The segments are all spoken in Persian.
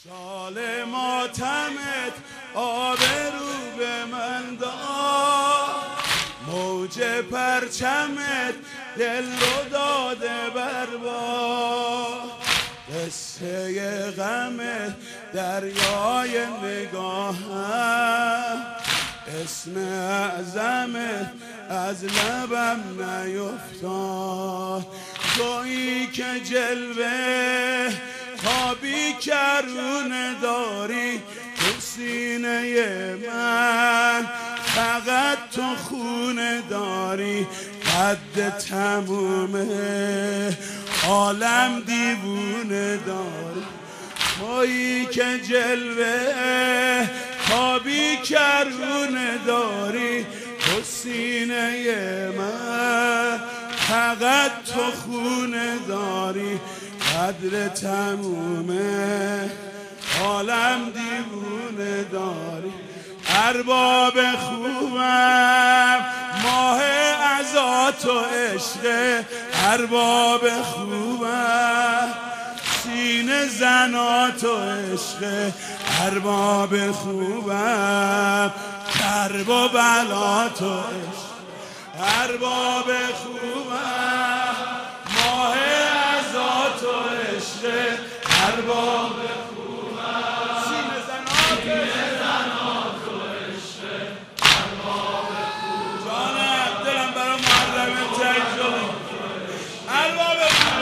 سال ماتمت آبرو به من داد، موج پرچمت دل رو داده بر باد، قصه غمت دریای نگاهم، اسم اعظمت از لبم نیفتاد. تویی که جلوه خوابی کرونه داری تو سینه من، فقط تو خونه داری قد تمومه عالم دیوونه داری. تویی که جلوه خوابی کرونه داری تو سینه من، فقط تو خونه داری قدر تمومه عالم دیوونه داری. ارباب خوبم ماه عزات و عشق، ارباب خوبم سینه زنات و عشق، ارباب خوبم کرب و بلات و عشق، ارباب خوبم ماه عزات و عشق، ارباب خوبم سینه زنات و عشق، ارباب خوبم. جانم دلم برای محرم تنگ شده، ارباب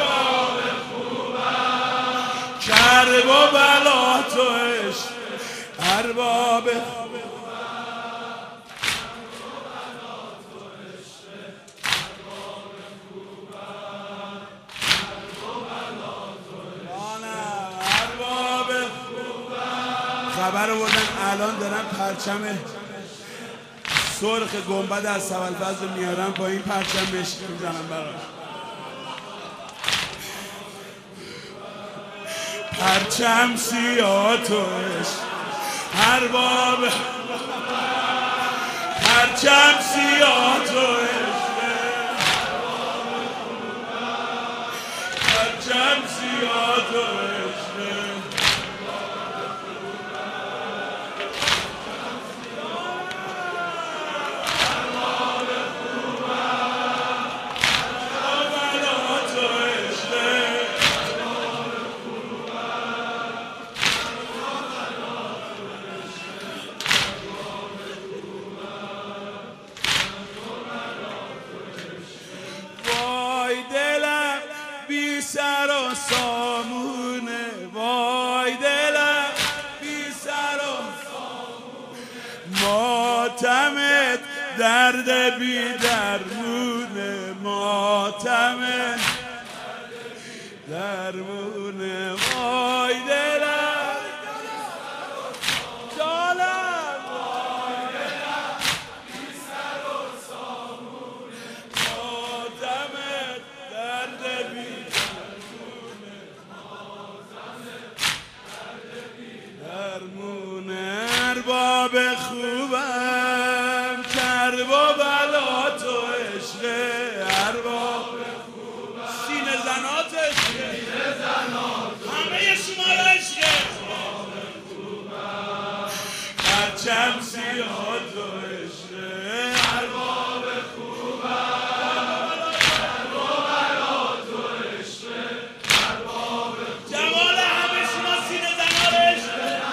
خوبم کرب و بلات و عشق، ارباب خبر آوردن الان دارن پرچم سرخ گنبد از سبلفضل میارن پایین، پرچم مشکی میزنن براش. پرچم سیاه تو عشق، ارباب پرچم سیاه تو عشق، پرچم سیاه تو عشق، بی سر و سامونه، وای دلم بی سر و سامونه، ماتمت درد بی درمونه، ماتمت درمونه، وای دلم جانم وای دلم بی سر و سامونه، ماتمت درد بی درمونه، ارباب خوبم کرب و بلات و عشق، ارباب خوبم سینه زنات عشق، همه شما را عشق، ارباب خوبم پرچم سیاه و عشق، ارباب خوبم کرب و بلات و عشق، ارباب جمال همه شما سینه زنات عشق،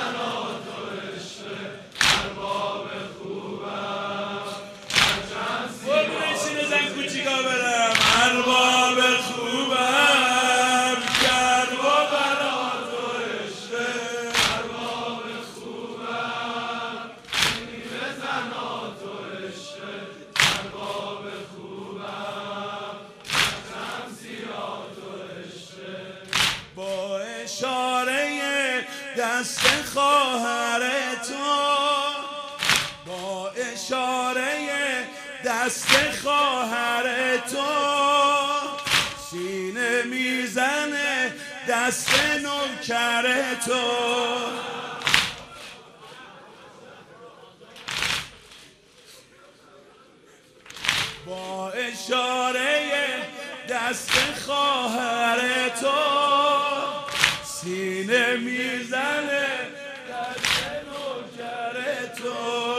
ارباب خوبم کرب و بلات و عشق، ارباب خوبم سینه زنات و عشق، ارباب خوبم پرچم سیاه و عشق. با اشاره دست خواهر تو، با اشاره دست خواهر تو، سینه میزنه دست نوکر تو، با اشاره دست خواهر تو، سینه میزنه دست نوکر تو،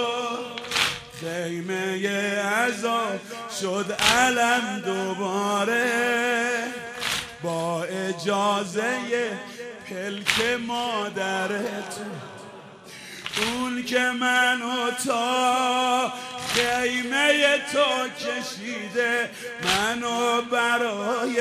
خیمه عذاب شد علم دوباره، با اجازه پلک مادرت، اون که منو تا خیمه تو کشیده، منو برای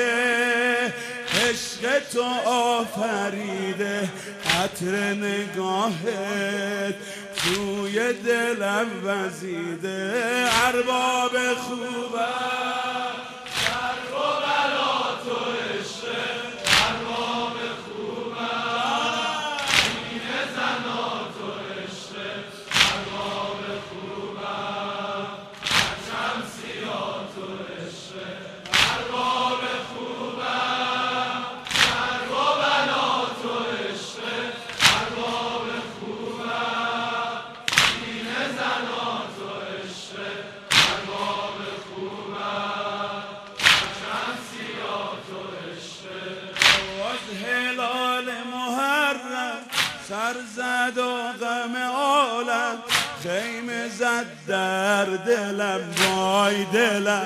عشق تو آفریده، عطر نگاهت توی دلم وزیده. ارباب خوبم در و بلا تو عشق، ارباب خوبم سینه زنا تو عشق، ارباب خوبم پرچم سیاه تو عشق، ارباب خوبم در و بلا تو عشق، ارباب خوبم سینه زنا تو عشق، ارباب خوبم پرچم سیاه تو عشق. از هلال محرم سر زد و غم عالم، خیمه زد در دلم وای دلم.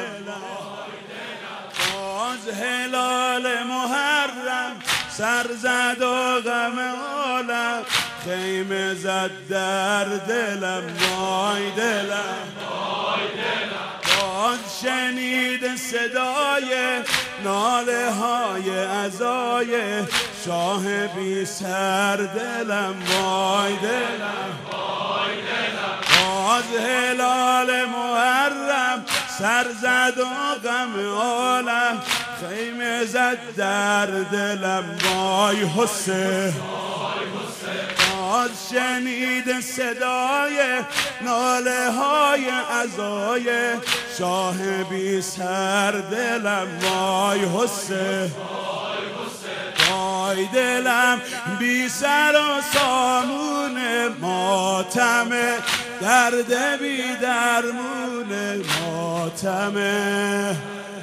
از هلال محرم سر زد و غم عالم، خیمه زد در دلم وای دلم. باز شنید صدای ناله های عزای شاه بی سر دلم وای دلم. باز هلال محرم سر زد و غم عالم، خیمه زد در دلم وای حسین. باز شنید صدای ناله های عزای شاه بی سر دلم وای حسین. وای دلم بی سر و سامون ماتمه، درد بی درمون ماتمه.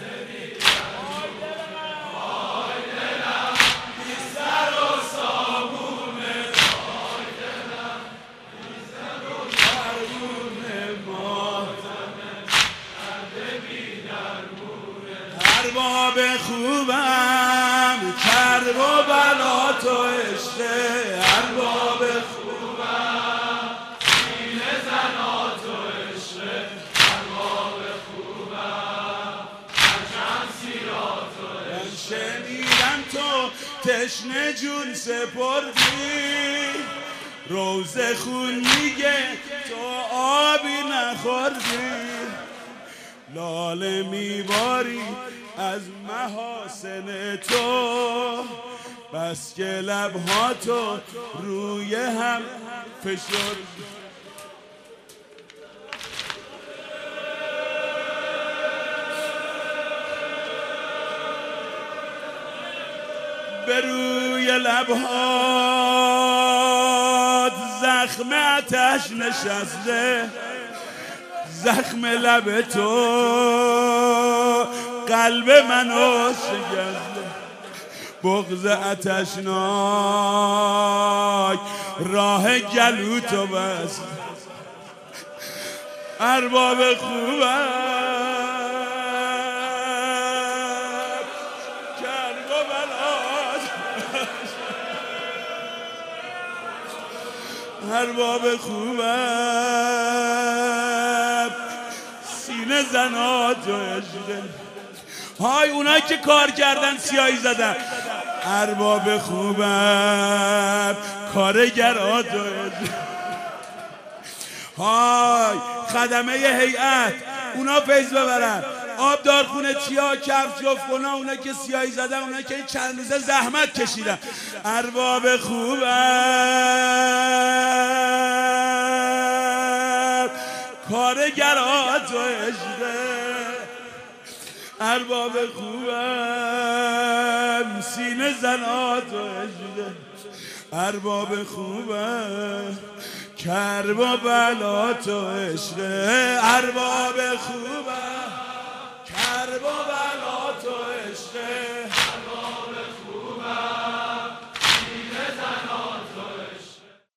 ارباب خوبم کرب و بلا تو عشق، ارباب خوبم سینه زنا تو عشق، ارباب خوبم پرچم سیاه تو عشق. شنیدم تو تشنه جون سپردی، روزه خون میگه تو آبی نخوردی، لاله میباری از محاسن تو، بس که لبها تو روی هم فشرد. به روی لبهات زخم آتش نشسته، زخم لب تو قلب منو شکسته، بغض آتشناک راه گلو تو بست. ارباب خوبم کرب و بلات، ارباب خوبم سینه زنا تو عشق. های اونایی که کار کردن سیاهی زدن، ارباب خوبم کارگرا تو عشق. های خدمه هیئت اونا فیض ببرن، آبدار خونه چیا کفش جفتگونا، اونا که سیاهی زدن، اونا که چند روزه زحمت کشیدن، ارباب خوبم کارگرا تو عشق. ارباب خوبم سینه زنا تو عشق، ارباب خوبم کرب و بلا تو عشق، ارباب خوبم کرب و بلا